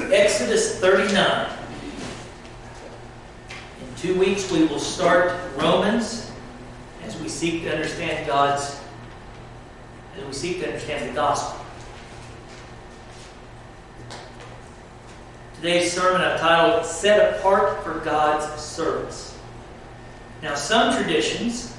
to Exodus 39. In 2 weeks we will start Romans as we seek to understand the gospel. Today's sermon I've titled, Set Apart for God's Service. Now, some traditions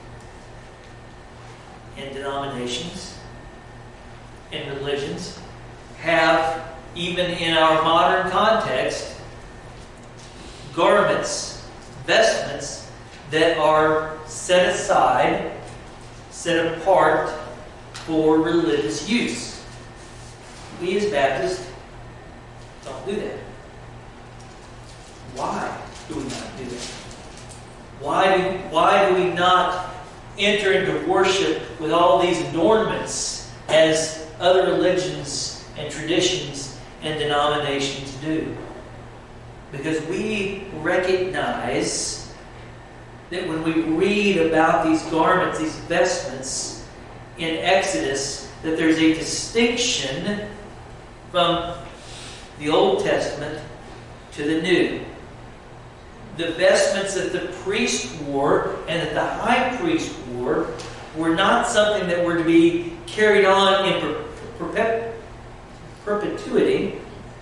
and denominations and religions have, even in our modern context, garments, vestments that are set aside, set apart for religious use. We as Baptists don't do that. Why do we not do that? Why do we not enter into worship with all these adornments as other religions and traditions and denominations do? Because we recognize that when we read about these garments, these vestments in Exodus, that there's a distinction from the Old Testament to the New. The vestments that the priest wore and that the high priest wore were not something that were to be carried on in perpetuity,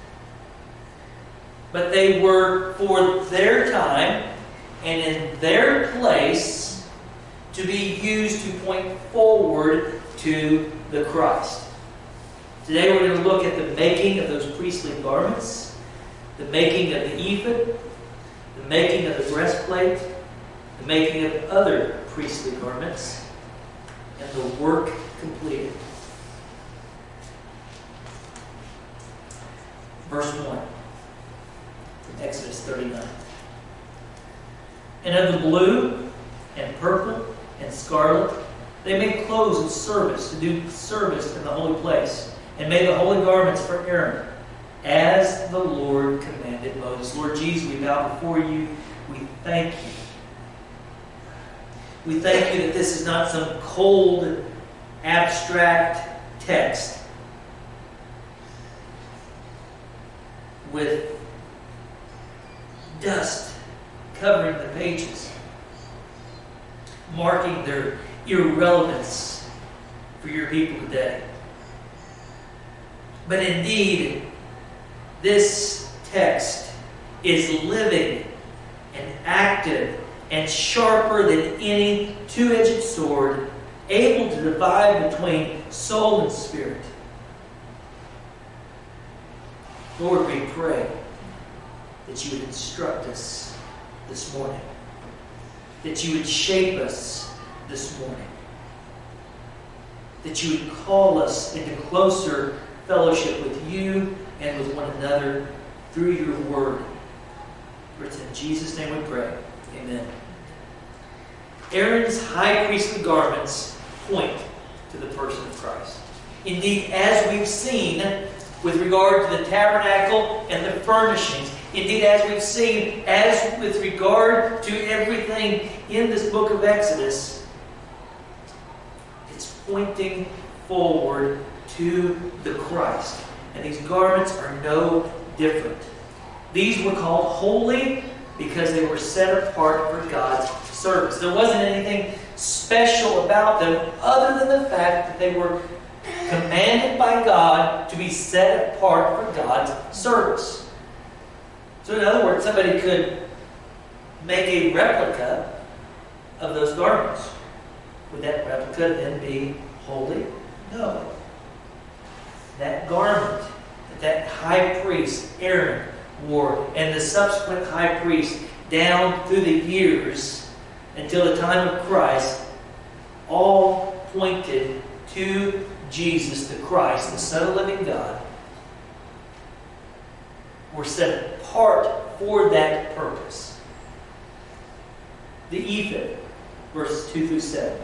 but they were for their time and in their place to be used to point forward to the Christ. Today we're going to look at the making of those priestly garments, the making of the ephod, the making of the breastplate, the making of other priestly garments, and the work completed. Verse 1 from Exodus 39. And of the blue and purple and scarlet they made clothes of service to do service in the holy place, and made the holy garments for Aaron, as the Lord commanded Moses. Lord Jesus, we bow before you. We thank you. We thank you that this is not some cold, abstract text with dust covering the pages, marking their irrelevance for your people today. But indeed, this text is living and active and sharper than any two-edged sword, able to divide between soul and spirit. Lord, we pray that you would instruct us this morning, that you would shape us this morning, that you would call us into closer fellowship with you and with one another through your word. For it's in Jesus' name we pray. Amen. Aaron's high priestly garments point to the person of Christ. Indeed, as we've seen with regard to the tabernacle and the furnishings, indeed, as we've seen, as with regard to everything in this book of Exodus, it's pointing forward to the Christ. And these garments are no different. These were called holy because they were set apart for God's service. There wasn't anything special about them other than the fact that they were commanded by God to be set apart for God's service. So in other words, somebody could make a replica of those garments. Would that replica then be holy? No. That garment that high priest Aaron wore and the subsequent high priest down through the years until the time of Christ all pointed to Jesus the Christ, the Son of the living God, were set apart for that purpose. The ephod, verses 2 through 7.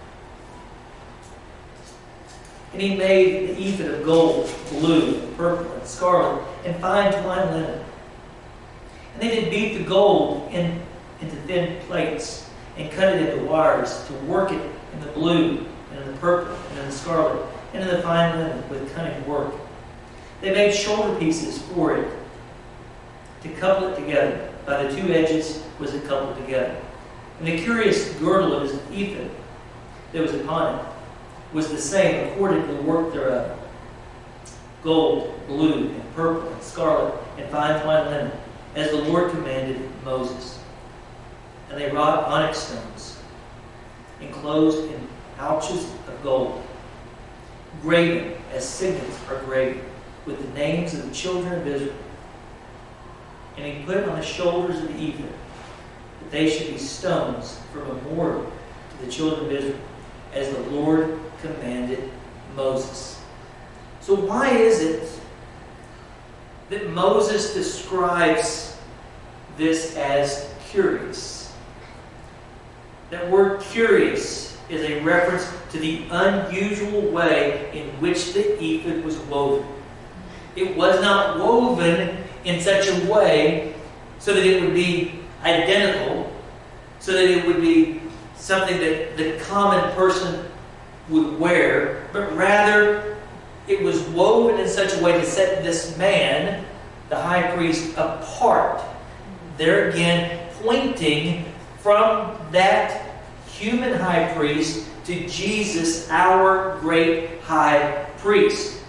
And he made the ephod of gold, blue, purple, and scarlet, and fine twined linen. And they did beat the gold into thin plates, and cut it into wires, to work it in the blue, and in the purple, and in the scarlet, and in the fine linen with cunning work. They made shoulder pieces for it to couple it together. By the two edges was it coupled together. And the curious girdle of his ephod that was upon it was the same according to the work thereof: gold, blue, and purple, and scarlet, and fine twined linen, as the Lord commanded Moses. And they wrought onyx stones, enclosed in pouches of gold, graven as signets are graven, with the names of the children of Israel. And he put on the shoulders of the ephod that they should be stones for a memorial to the children of Israel, as the Lord commanded Moses. So why is it that Moses describes this as curious? That word curious is a reference to the unusual way in which the ephod was woven. It was not woven in such a way so that it would be identical, so that it would be something that the common person would wear, but rather it was woven in such a way to set this man, the high priest, apart. There again, pointing from that human high priest to Jesus, our great high priest.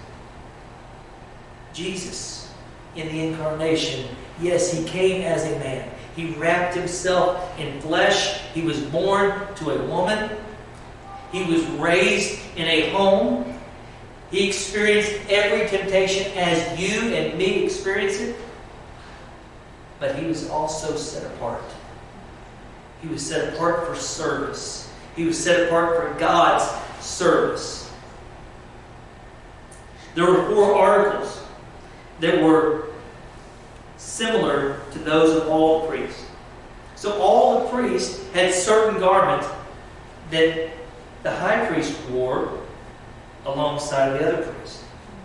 Jesus, in the incarnation, yes, he came as a man. He wrapped himself in flesh. He was born to a woman. He was raised in a home. He experienced every temptation as you and me experience it. But he was also set apart. He was set apart for service. He was set apart for God's service. There were 4 articles that were similar to those of all the priests. So all the priests had certain garments that the high priest wore alongside the other priests.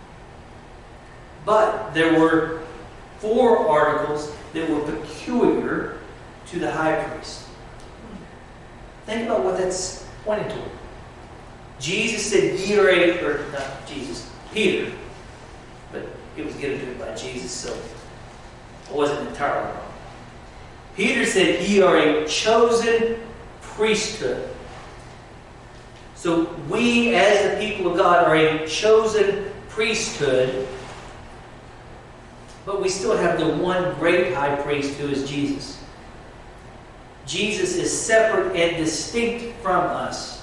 But there were 4 articles that were peculiar to the high priest. Think about what that's pointing toward. Jesus said, Peter, but it was given to him by Jesus, so it wasn't entirely wrong. Peter said, "Ye are a chosen priesthood." So we, as the people of God, are a chosen priesthood, but we still have the one great high priest who is Jesus. Jesus is separate and distinct from us.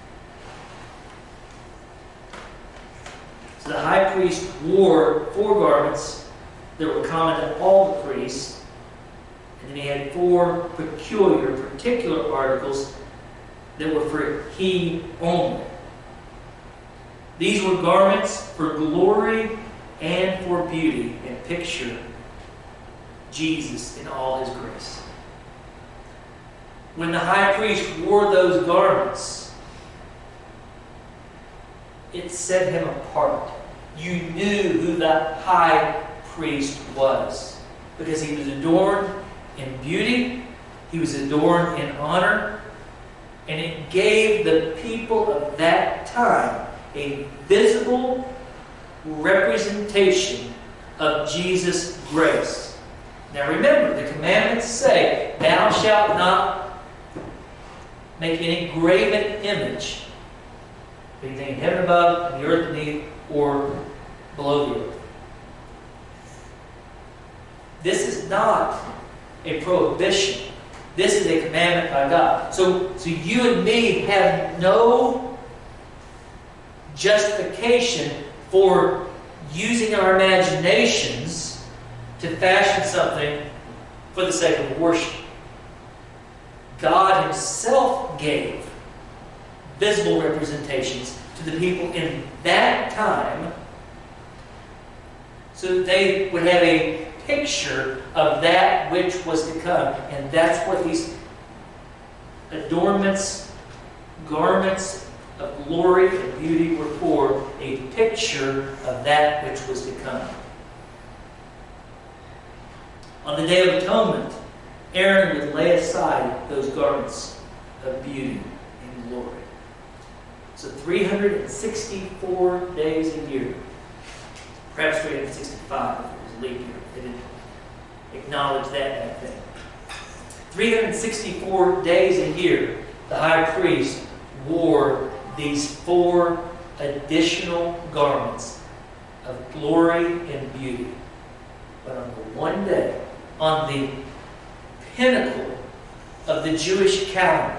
So the high priest wore 4 garments that were common to all the priests, and then he had 4 particular articles that were for he only. These were garments for glory and for beauty, and picture Jesus in all his grace. When the high priest wore those garments, it set him apart. You knew who the high priest was, because he was adorned in beauty, he was adorned in honor, and it gave the people of that time a visible representation of Jesus' grace. Now remember, the commandments say, "Thou shalt not make any graven image of anything in heaven above, and the earth beneath, or below the earth." This is not a prohibition. This is a commandment by God. So you and me have no justification for using our imaginations to fashion something for the sake of worship. God himself gave visible representations to the people in that time so that they would have a picture of that which was to come. And that's what these adornments, garments of glory and beauty were for, a picture of that which was to come. On the Day of Atonement, Aaron would lay aside those garments of beauty and glory. So 364 days a year, Perhaps 365 if it was a leap year. They didn't acknowledge that back then. 364 days a year, the high priest wore these 4 additional garments of glory and beauty. But on the one day, on the pinnacle of the Jewish calendar,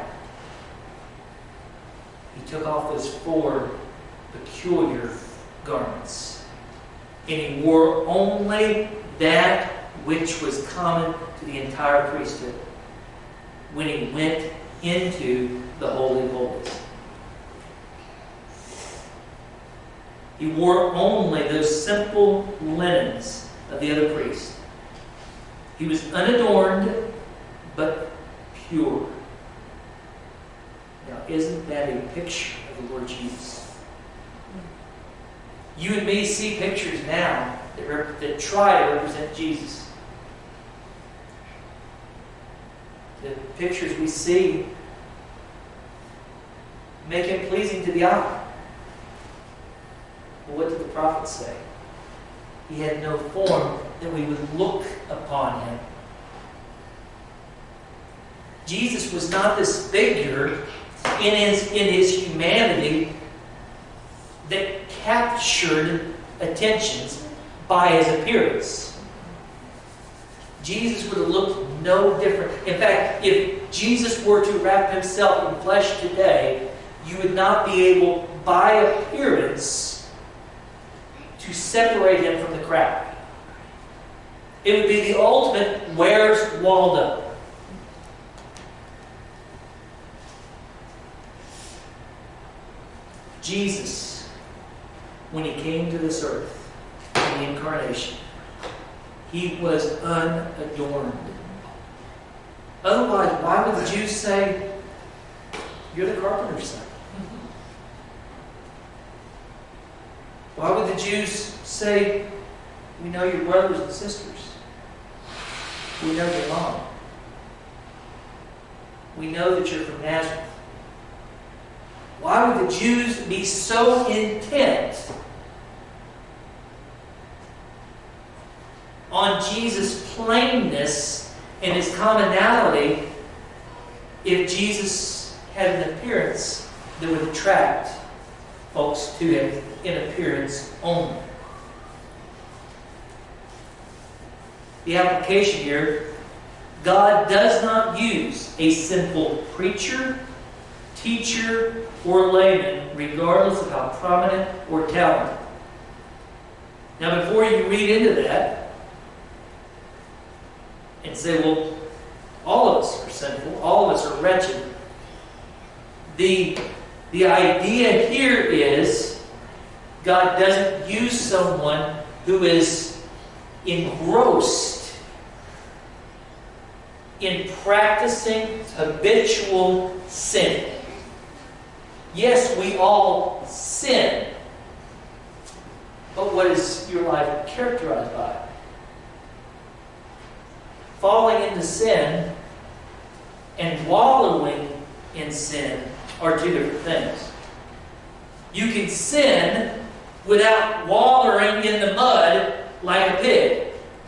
he took off those 4 peculiar garments. And he wore only that which was common to the entire priesthood when he went into the Holy of Holies. He wore only those simple linens of the other priests. He was unadorned, but pure. Now, isn't that a picture of the Lord Jesus? You and me see pictures now that try to represent Jesus. The pictures we see make him pleasing to the eye. Well, what did the prophet say? He had no form that we would look upon him. Jesus was not this figure in his humanity that captured attentions by his appearance. Jesus would have looked no different. In fact, if Jesus were to wrap himself in flesh today, you would not be able, by appearance, to separate him from the crowd. It would be the ultimate Where's Waldo? Jesus, when he came to this earth in the incarnation, he was unadorned. Otherwise, why would the Jews say, "You're the carpenter's son"? Why would the Jews say, "We know your brothers and sisters. We know your mom. We know that you're from Nazareth"? Why would the Jews be so intent on Jesus' plainness and his commonality if Jesus had an appearance that would attract folks to him in appearance only? The application here: God does not use a simple preacher, teacher, or layman, regardless of how prominent or talented. Now, before you read into that and say, well, all of us are sinful, all of us are wretched, the idea here is God doesn't use someone who is engrossed in practicing habitual sin. Yes, we all sin. But what is your life characterized by? Falling into sin and wallowing in sin are 2 different things. You can sin without wallowing in the mud like a pig.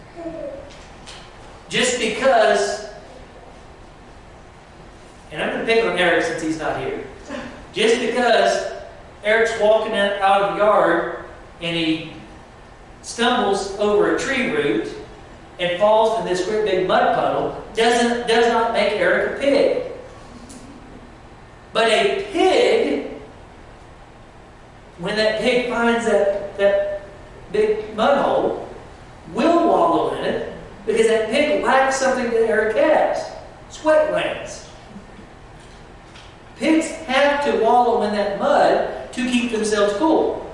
Just because, and I'm going to pick on Eric since he's not here. Just because Eric's walking out of the yard and he stumbles over a tree root and falls in this great big mud puddle does not make Eric a pig. But a pig, when that pig finds that big mud hole, will wallow in it because that pig lacks something that Eric has: sweat glands. Pigs have to wallow in that mud to keep themselves cool.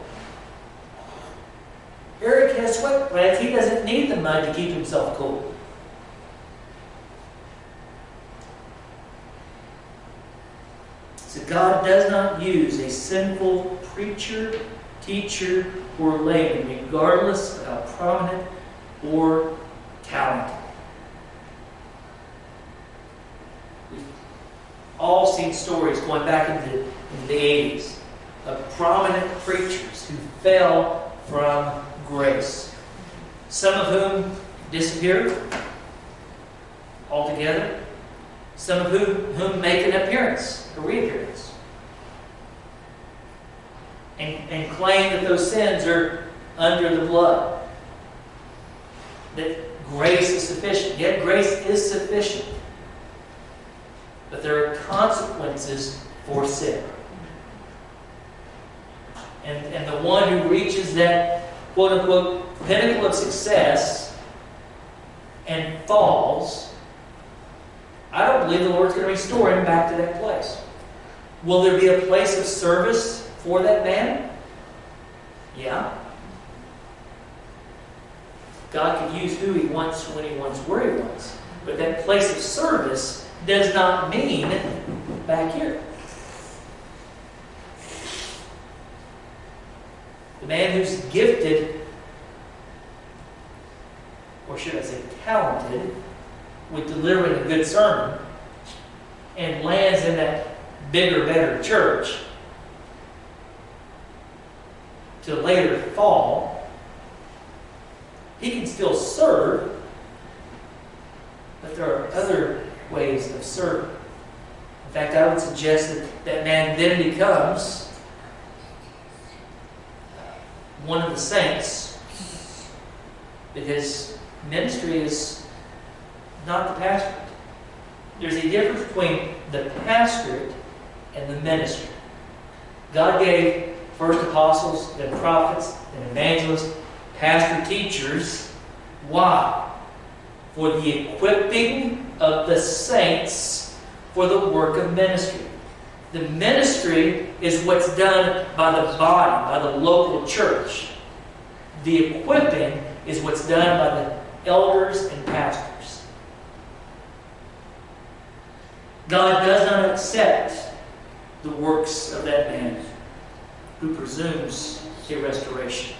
Eric has sweat glands. He doesn't need the mud to keep himself cool. So God does not use a sinful preacher, teacher, or layman, regardless of how prominent or talented. All seen stories going back into the 80s of prominent preachers who fell from grace. Some of whom disappeared altogether. Some of whom make an appearance, a reappearance. And claim that those sins are under the blood. That grace is sufficient. Yet grace is sufficient. But there are consequences for sin. And the one who reaches that quote-unquote pinnacle of success and falls, I don't believe the Lord's going to restore him back to that place. Will there be a place of service for that man? Yeah. God can use who He wants, when He wants, where He wants. But that place of service does not mean back here. The man who's gifted, or should I say talented, with delivering a good sermon and lands in that bigger, better church to later fall, he can still serve, but there are other ways of serving. In fact, I would suggest that that man then becomes one of the saints, because ministry is not the pastorate. There's a difference between the pastorate and the ministry. God gave first apostles, then prophets, then evangelists, pastor teachers. Why? For the equipping of the saints for the work of ministry. The ministry is what's done by the body, by the local church. The equipping is what's done by the elders and pastors. God does not accept the works of that man who presumes a restoration.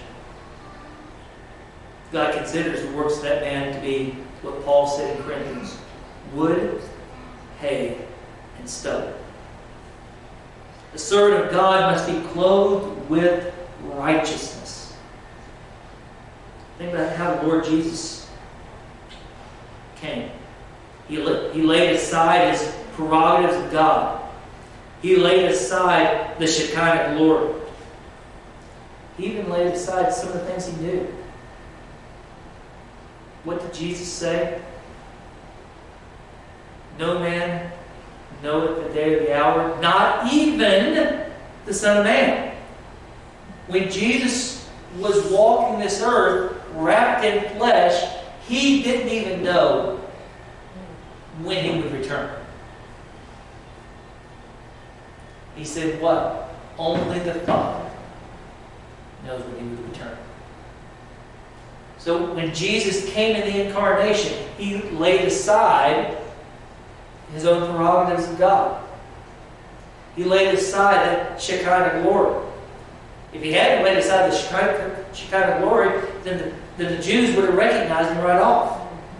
God considers the works of that man to be what Paul said in Corinthians: wood, hay, and stubble. The servant of God must be clothed with righteousness. Think about how the Lord Jesus came. He laid aside His prerogatives of God. He laid aside the Shekinah glory. He even laid aside some of the things He knew. What did Jesus say? No man knoweth the day or the hour, not even the Son of Man. When Jesus was walking this earth, wrapped in flesh, He didn't even know when He would return. He said what? Only the Father knows when He would return. So when Jesus came in the incarnation, He laid aside His own prerogatives of God. He laid aside that Shekinah glory. If He hadn't laid aside the Shekinah glory, then the Jews would have recognized Him right off.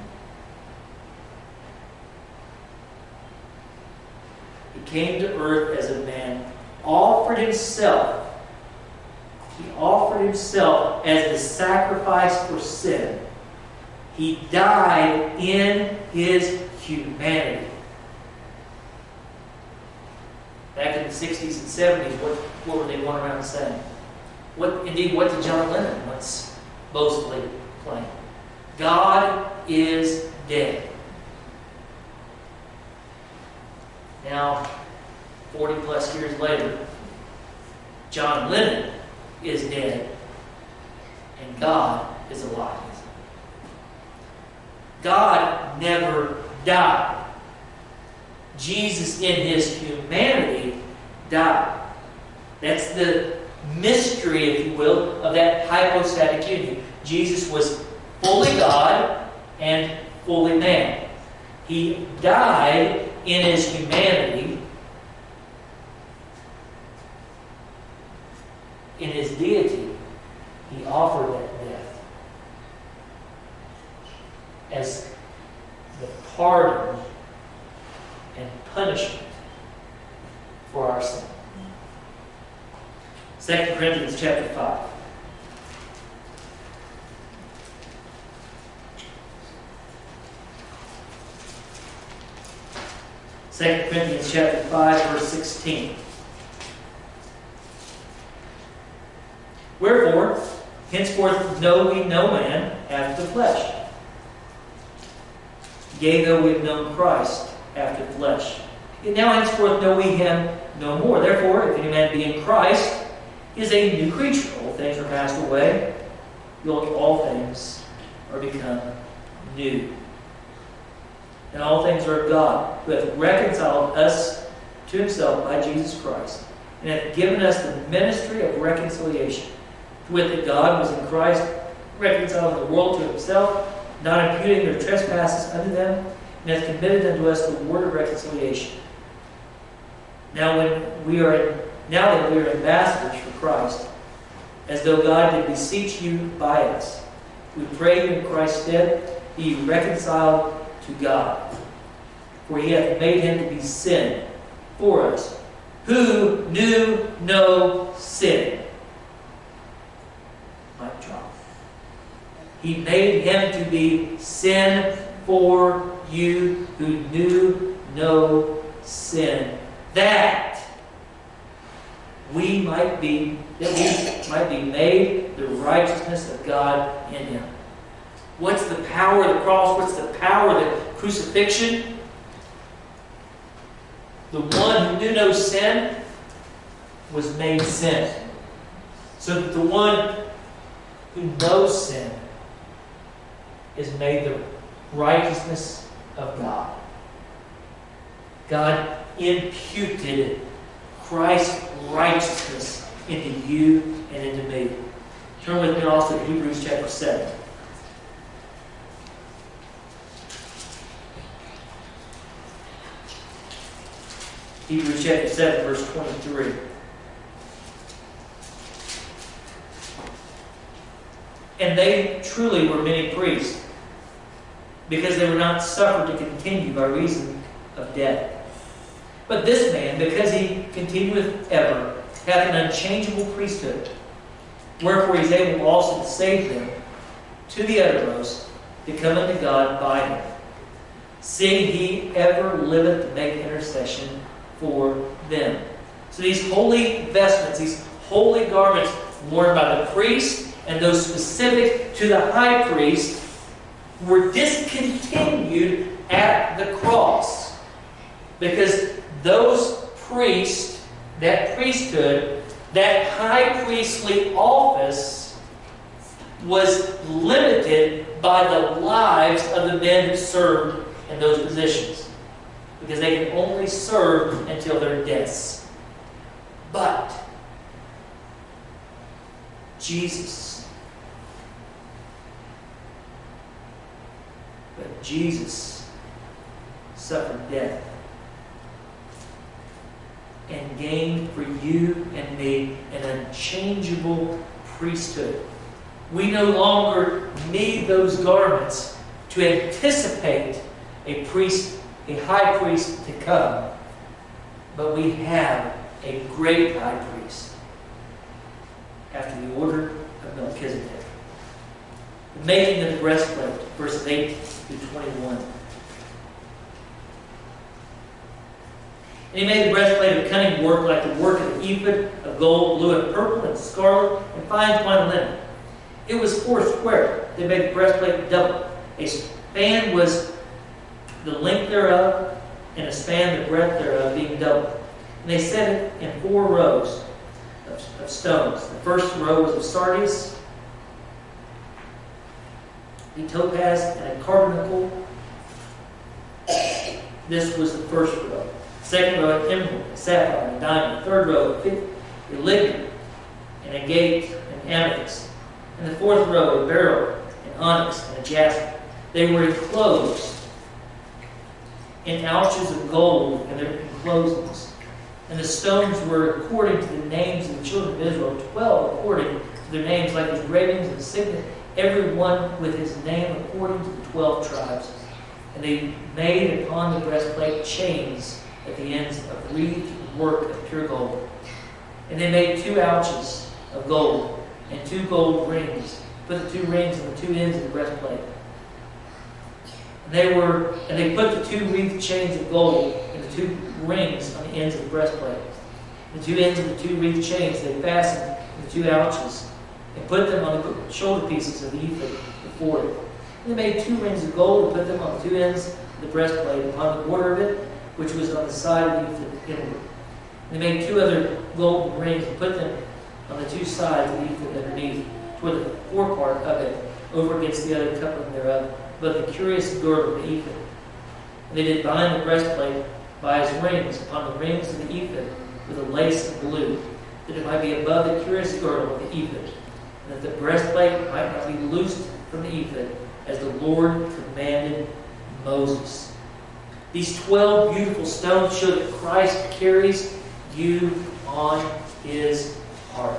He came to earth as a man, offered Himself. He offered Himself as the sacrifice for sin. He died in His humanity. Back in the 60s and 70s, what were they going around saying? What did John Lennon once boastfully claim? God is dead. Now, 40 plus years later, John Lennon is dead and God is alive. God never died. Jesus in His humanity died. That's the mystery, if you will, of that hypostatic union. Jesus was fully God and fully man. He died in His humanity. In His deity, He offered that death as the pardon and punishment for our sin. 2 Corinthians chapter 5. 2 Corinthians chapter 5, verse 16. Wherefore, henceforth know we no man after the flesh. Yea, though we have known Christ after the flesh. Yet now henceforth know we him no more. Therefore, if any man be in Christ, he is a new creature. All things are passed away. Behold, all things are become new. And all things are of God, who hath reconciled us to himself by Jesus Christ, and hath given us the ministry of reconciliation. To wit, that God was in Christ, reconciling the world to himself, not imputing their trespasses unto them, and hath committed unto us the word of reconciliation. Now that we are ambassadors for Christ, as though God did beseech you by us, we pray you in Christ's stead, be ye reconciled to God. For he hath made him to be sin for us, who knew no sin. Mic drop. He made him to be sin for you who knew no sin, that we might be made the righteousness of God in him. What's the power of the cross? What's the power of the crucifixion? The one who knew no sin was made sin, so that the one who knows sin is made the righteousness of God. God imputed Christ's righteousness into you and into me. Turn with me also to Hebrews chapter 7. Hebrews chapter 7, verse 23. And they truly were many priests, because they were not suffered to continue by reason of death. But this man, because he continueth ever, hath an unchangeable priesthood, wherefore he is able also to save them to the uttermost, to come unto God by him, seeing he ever liveth to make intercession for them. So these holy vestments, these holy garments worn by the priest, and those specific to the high priest, were discontinued at the cross. Because those priests, that priesthood, that high priestly office was limited by the lives of the men who served in those positions. Because they could only serve until their deaths. But Jesus suffered death and gained for you and me an unchangeable priesthood. We no longer need those garments to anticipate a high priest to come, but we have a great high priest after the order of Melchizedek. The making of the breastplate, verses 8 through 21. And he made the breastplate of cunning work, like the work of the ephod, of gold, blue, and purple, and scarlet, and fine twined linen. It was 4 square. They made the breastplate double. A span was the length thereof, and a span the breadth thereof, being double. And they set it in 4 rows of stones. The first row was of sardius, a topaz, and a carbuncle. This was the first row. Second row, an emerald, a sapphire, a diamond. Third row, a lignet, and a agate, and amethyst. And the fourth row, a beryl, an onyx, and a jasper. They were enclosed in ouches of gold and their enclosements. And the stones were according to the names of the children of Israel, 12 according to their names, like his ravings and signet, every one with his name according to the 12 tribes. And they made upon the breastplate chains at the ends of wreathed work of pure gold. And they made 2 ouches of gold and 2 gold rings. Put the 2 rings on the 2 ends of the breastplate. And they put the 2 wreathed chains of gold in the the two rings on the ends of the breastplate. The two ends of the two wreath chains they fastened in the two ouches, and put them on the shoulder pieces of the ephod before it. And they made two rings of gold and put them on the two ends of the breastplate upon the border of it, which was on the side of the ephod inward. And they made two other golden rings and put them on the two sides of the ephod underneath, toward the forepart of it, over against the other coupling thereof, but the curious girdle of the ephod. And they did bind the breastplate by his rings upon the rings of the ephod with a lace of blue, that it might be above the curious girdle of the ephod, and that the breastplate might not be loosed from the ephod, as the Lord commanded Moses. These 12 beautiful stones show that Christ carries you on his heart.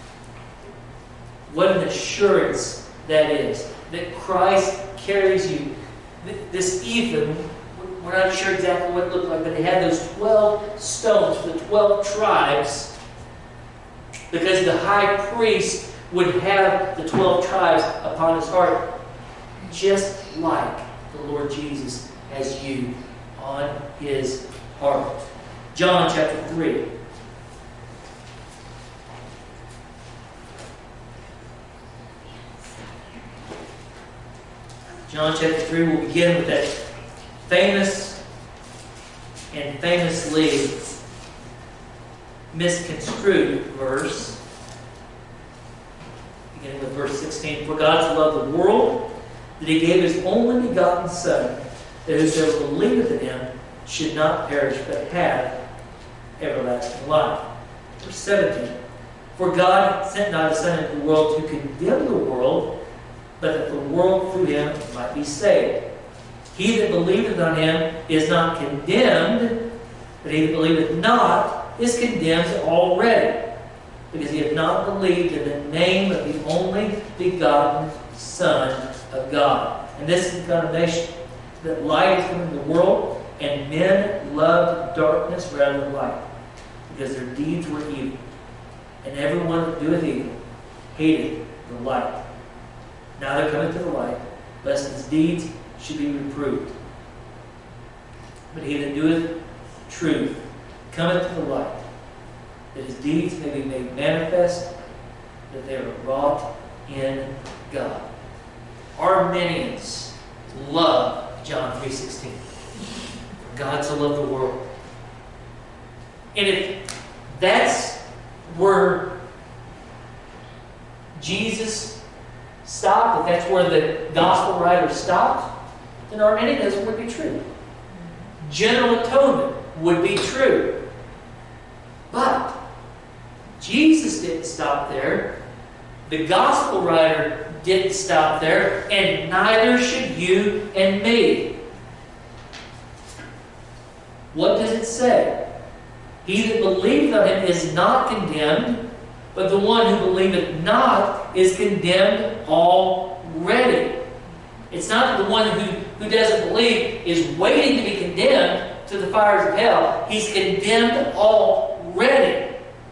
What an assurance that is, that Christ carries you. This ephod, we're not sure exactly what it looked like, but they had those 12 stones for the 12 tribes, because the high priest would have the 12 tribes upon his heart, just like the Lord Jesus has you on his heart. John chapter 3. John chapter 3 will begin with that famous and famously misconstrued verse. Beginning with verse 16. For God so loved the world that he gave his only begotten Son, that whosoever believeth in him should not perish, but have everlasting life. Verse 17. For God sent not his Son into the world to condemn the world, but that the world through him might be saved. He that believeth on him is not condemned, but he that believeth not is condemned already, because he hath not believed in the name of the only begotten Son of God. And this is the condemnation, that light is come into the world, and men loved darkness rather than light, because their deeds were evil. And everyone that doeth evil hated the light. Now they're coming to the light, lest his deeds should be reproved. But he that doeth truth cometh to the light, that his deeds may be made manifest, that they are wrought in God. Arminians love John 3:16. For God so loved the world. And if that's where Jesus stopped, if that's where the gospel writer stopped, then Arminianism would be true. General atonement would be true. But Jesus didn't stop there. The gospel writer didn't stop there, and neither should you and me. What does it say? He that believeth on him is not condemned, but the one who believeth not is condemned already. It's not that the one who doesn't believe is waiting to be condemned to the fires of hell. He's condemned already.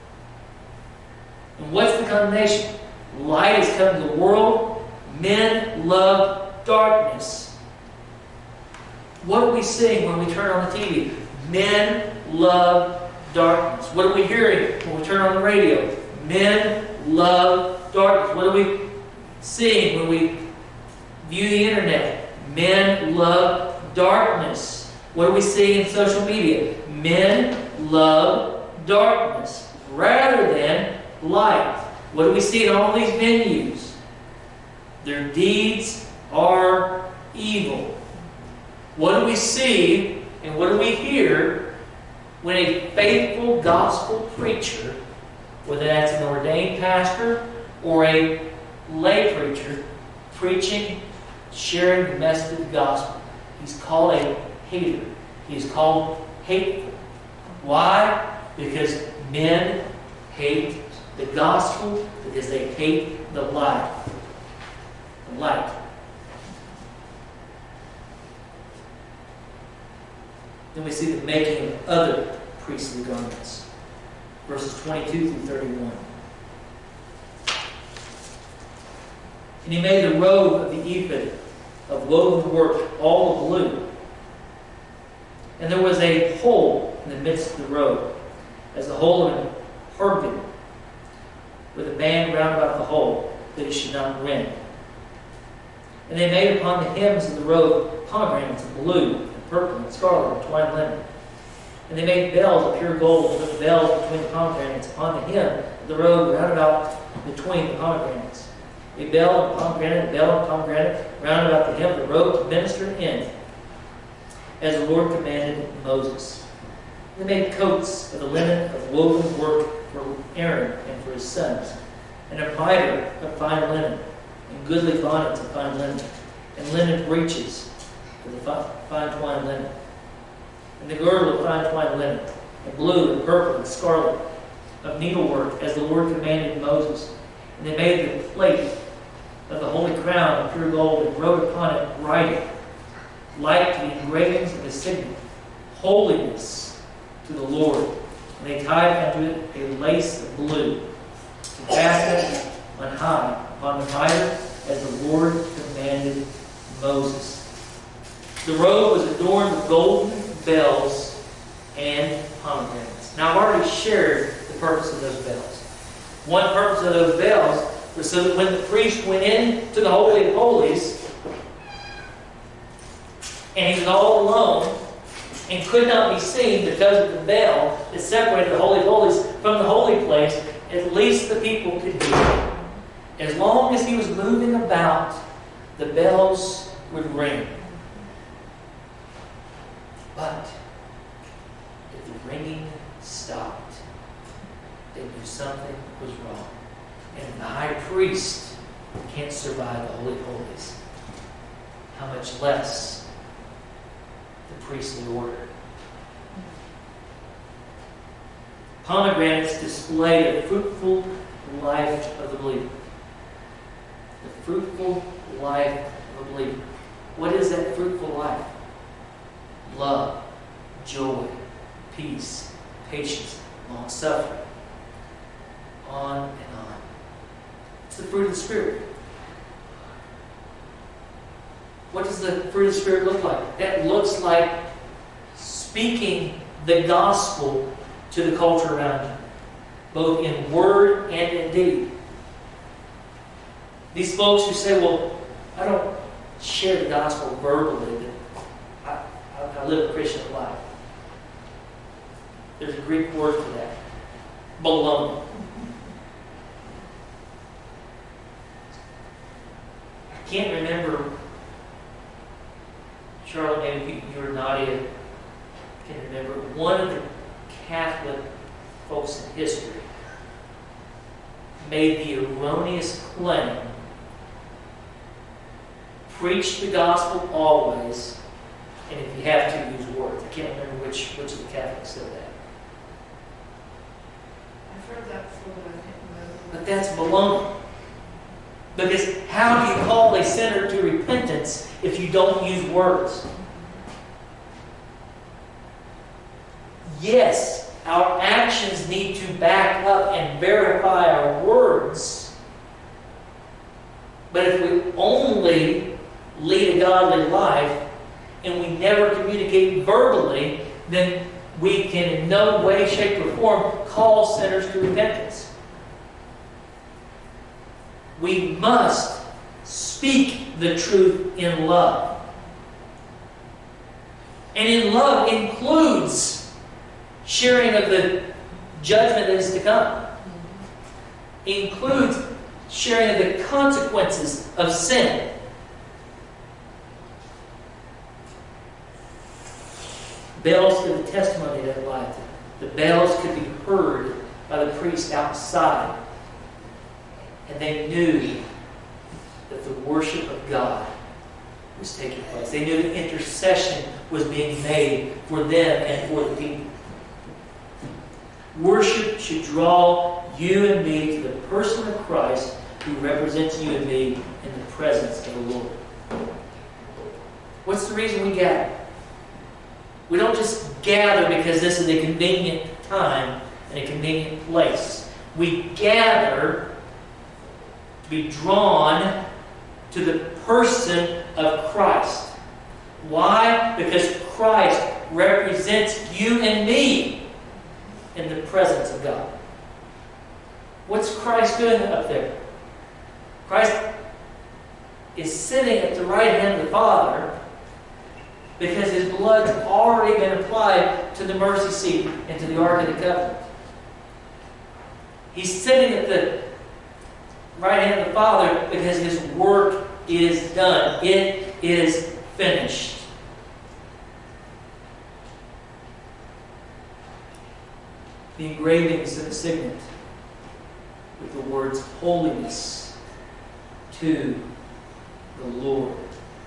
And what's the condemnation? Light has come to the world. Men love darkness. What are we seeing when we turn on the TV? Men love darkness. What are we hearing when we turn on the radio? Men love darkness. What are we seeing when we view the internet? Men love darkness. What are we seeing in social media? Men love darkness rather than light. What do we see in all these venues? Their deeds are evil. What do we see and what do we hear when a faithful gospel preacher, whether that's an ordained pastor or a lay preacher, preaching, sharing the message of the gospel, he's called a hater. He's called hateful. Why? Because men hate the gospel, because they hate the light. The light. Then we see the making of other priestly garments. Verses 22 through 31. And he made the robe of the ephod of woven work, all of blue. And there was a hole in the midst of the road, as the hole of an harpoon, with a band round about the hole, that it should not rend. And they made upon the hems of the robe pomegranates of blue, and purple, and scarlet, and twined linen. And they made bells of pure gold, and put bells between the pomegranates upon the hem of the robe round about between the pomegranates. A bell and pomegranate round about the hem of the robe to minister in, as the Lord commanded Moses. And they made coats of the linen of woven work for Aaron and for his sons, and a mitre of fine linen, and goodly bonnets of fine linen, and linen breeches of the fine twined linen, and the girdle of fine twined linen, and blue and purple and scarlet of needlework, as the Lord commanded Moses. And they made the plate of the holy crown of pure gold, and wrote upon it writing, like to the engravings of the signet, holiness to the Lord. And they tied unto it a lace of blue, and fastened it on high upon the mitre, as the Lord commanded Moses. The robe was adorned with golden bells and pomegranates. Now, I've already shared the purpose of those bells. One purpose of those bells was so that when the priest went into the Holy of Holies, and he was all alone and could not be seen because of the veil that separated the Holy of Holies from the holy place, at least the people could hear him. As long as he was moving about, the bells would ring. But if the ringing stopped, they knew something was wrong. And the high priest can't survive the Holy of Holies, how much less the priestly order. Pomegranates display the fruitful life of the believer. The fruitful life of a believer. What is that fruitful life? Love, joy, peace, patience, long-suffering. On and on. It's the fruit of the Spirit. What does the fruit of the Spirit look like? That looks like speaking the gospel to the culture around you, both in word and in deed. These folks who say, well, I don't share the gospel verbally, but I live a Christian life. There's a Greek word for that. Baloney. I can't remember, Charlotte, maybe you or Nadia can remember, one of the Catholic folks in history made the erroneous claim, preach the gospel always, and if you have to, use words. I can't remember which of the Catholics said that. I've heard that before, but I can't remember. But that's baloney. Because how do you call a sinner to repentance if you don't use words? Yes, our actions need to back up and verify our words. But if we only lead a godly life and we never communicate verbally, then we can in no way, shape, or form call sinners to repentance. We must speak the truth in love. And in love includes sharing of the judgment that is to come. It includes sharing of the consequences of sin. Bells give the testimony of that life. The bells could be heard by the priest outside. And they knew that the worship of God was taking place. They knew that intercession was being made for them and for the people. Worship should draw you and me to the person of Christ who represents you and me in the presence of the Lord. What's the reason we gather? We don't just gather because this is a convenient time and a convenient place. We gather to be drawn to the person of Christ. Why? Because Christ represents you and me in the presence of God. What's Christ doing up there? Christ is sitting at the right hand of the Father because His blood's already been applied to the mercy seat and to the Ark of the Covenant. He's sitting at the right hand of the Father because His work is done. It is finished. The engravings of the signet with the words holiness to the Lord.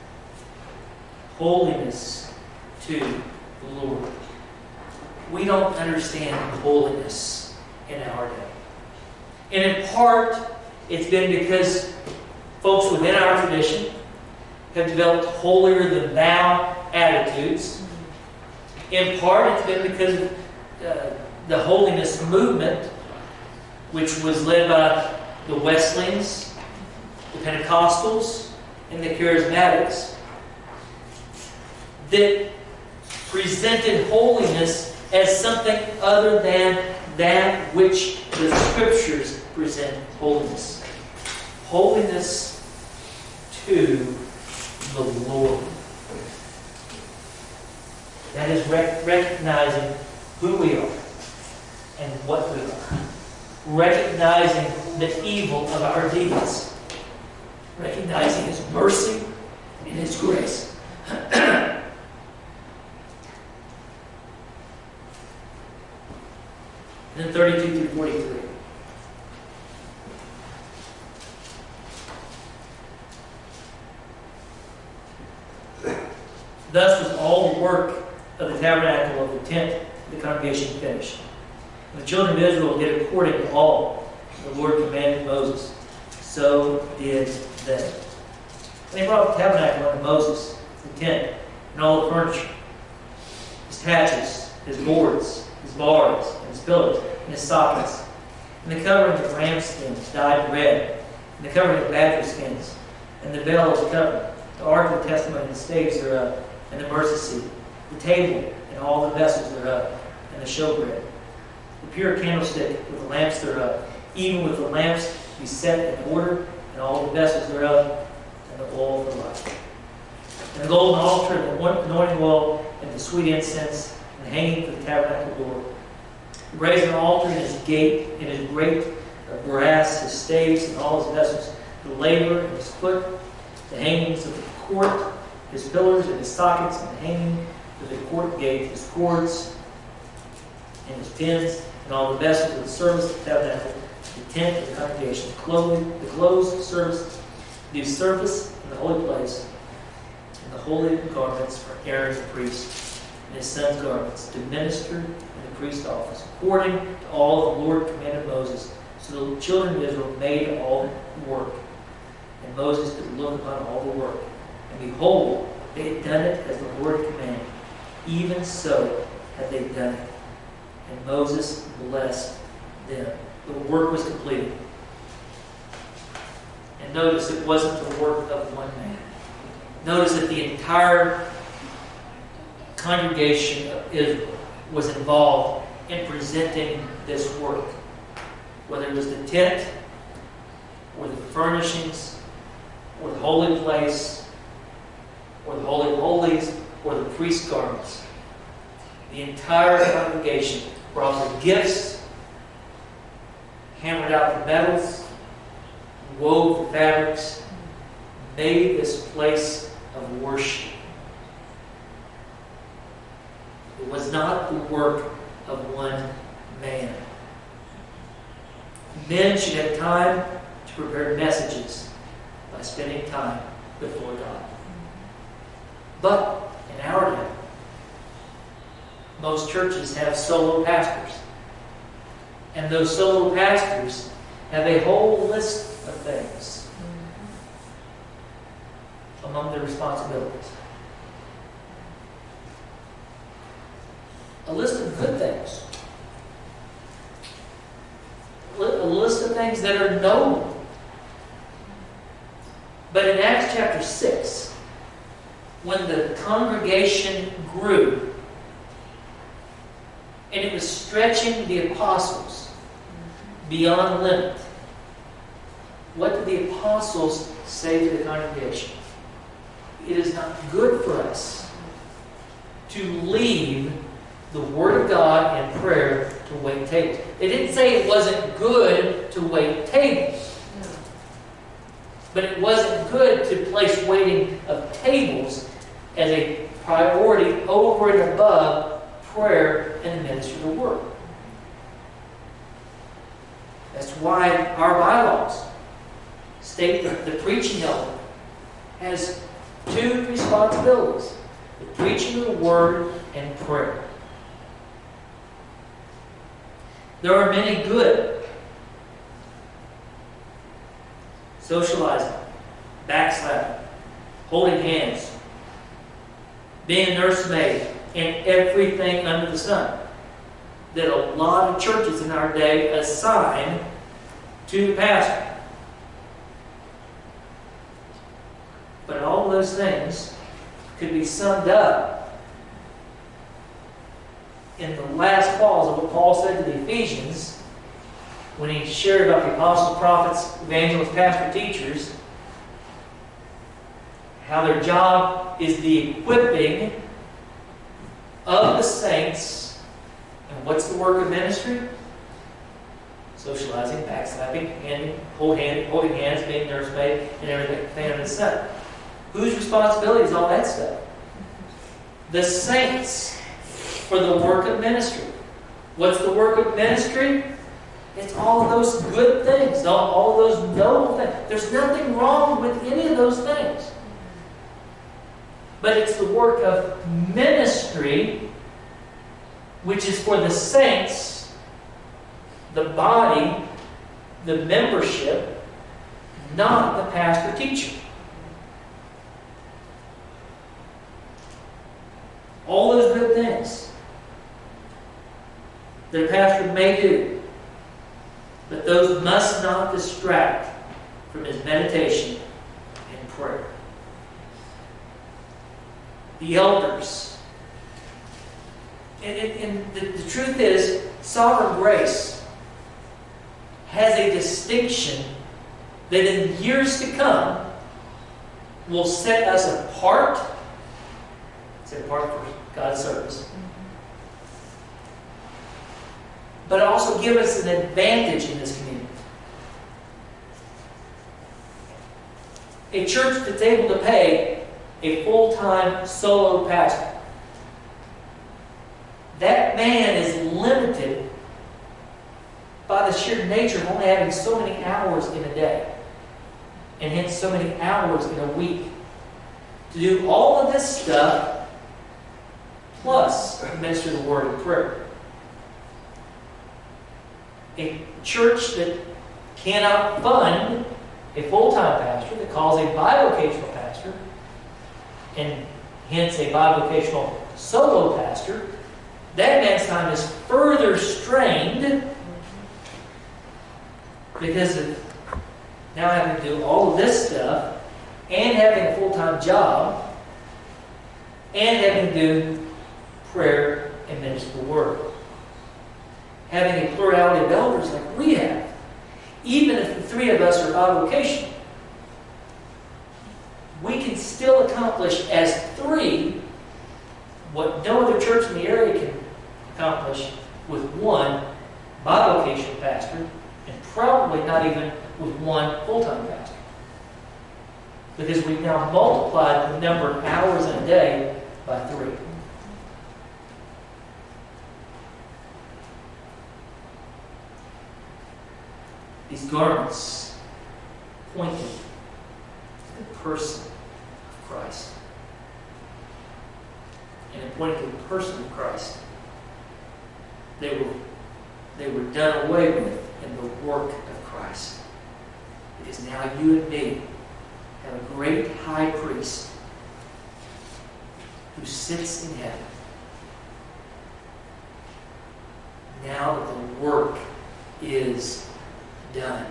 Holiness to the Lord. We don't understand holiness in our day. And in part, it's been because folks within our tradition have developed holier-than-thou attitudes. In part, it's been because of the holiness movement, which was led by the Wesleyans, the Pentecostals, and the Charismatics, that presented holiness as something other than that which the Scriptures present holiness. Holiness to the Lord. That is recognizing who we are and what we are. Recognizing the evil of our deeds. Recognizing His mercy and His grace. And then 32 through 43. Thus was all the work of the tabernacle of the tent of the congregation finished. And the children of Israel did according to all the Lord commanded Moses. So did they. And they brought the tabernacle unto Moses, the tent, and all the furniture, his taches, his boards, his bars, and his pillars, and his sockets, and the covering of ram skins dyed red, and the covering of badger skins, and the veil of the covering, the ark of the testimony and the staves thereof, and the mercy seat, the table and all the vessels thereof, and the showbread, the pure candlestick with the lamps thereof, even with the lamps to be set in order, and all the vessels thereof, and the oil for light. And the golden altar, and the anointing oil, and the sweet incense, and the hanging for the tabernacle door. The brazen altar and his gate, and his great brass, his staves, and all his vessels, the laver and his foot, the hangings of the court, his pillars and his sockets, and the hanging of the court gate, his cords, and his pins, and all the vessels of the service of the tabernacle, the tent of the congregation, the clothes of service, the service in the holy place, and the holy garments for Aaron the priest, and his son's garments, to minister in the priest's office, according to all the Lord commanded Moses. So the children of Israel made all the work, and Moses did look upon all the work. And behold, they had done it as the Lord commanded. Even so had they done it. And Moses blessed them. The work was completed. And notice it wasn't the work of one man. Notice that the entire congregation of Israel was involved in presenting this work. Whether it was the tent, or the furnishings, or the holy place, or the Holy of Holies, or the priest's garments. The entire congregation brought their gifts, hammered out the metals, wove the fabrics, made this place of worship. It was not the work of one man. Men should have time to prepare messages by spending time before God. But in our day, most churches have solo pastors. And those solo pastors have a whole list of things among their responsibilities. A list of good things. A list of things that are noble. But in Acts chapter 6, when the congregation grew was stretching the apostles beyond limit. What did the apostles say to the congregation? It is not good for us to leave the Word of God and prayer to wait tables. They didn't say it wasn't good to wait tables. But it wasn't good to place waiting of tables as a priority over and above prayer and the ministry of the Word. That's why our bylaws state that the preaching elder has two responsibilities: the preaching of the Word and prayer. There are many good: socializing, backslapping, holding hands, being a nursemaid, and everything under the sun that a lot of churches in our day assign to the pastor. But all of those things could be summed up in the last clause of what Paul said to the Ephesians when he shared about the apostles, prophets, evangelists, pastors, teachers, how their job is the equipping of the saints. And what's the work of ministry? Socializing, backslapping, holding hands, being nursemaid, and everything under the sun. Whose responsibility is all that stuff? The saints for the work of ministry. What's the work of ministry? It's all of those good things, all of those noble things. There's nothing wrong with any of those things. But it's the work of ministry, which is for the saints, the body, the membership, not the pastor-teacher. All those good things that a pastor may do, but those must not distract from his meditation and prayer. The elders. And the truth is, sovereign grace has a distinction that in years to come will set us apart. Set apart for God's service. But also give us an advantage in this community. A church that's able to pay a full-time solo pastor, that man is limited by the sheer nature of only having so many hours in a day, and hence so many hours in a week, to do all of this stuff plus minister the Word and prayer. A church that cannot fund a full-time pastor, that calls a bivocational pastor, and hence a bivocational solo pastor, that man's time is further strained because of now having to do all of this stuff and having a full-time job and having to do prayer and minister the Word. Having a plurality of elders like we have, even if the three of us are bivocational, we can still accomplish as three what no other church in the area can accomplish with one bivocational pastor, and probably not even with one full-time pastor. Because we've now multiplied the number of hours in a day by 3. These garments pointed to the person of Christ. And in pointing to the person of Christ, they were done away with in the work of Christ. Because now you and me have a great high priest who sits in heaven. Now that the work is done,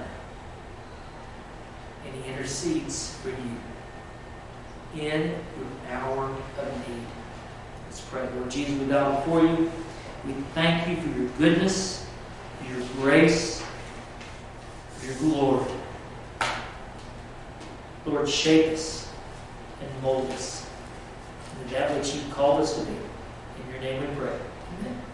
and He intercedes for you in your hour of need. Let's pray. Lord Jesus, we bow before you. We thank you for your goodness, for your grace, for your glory. Lord, shape us and mold us into that which you've called us to be. In your name we pray. Amen.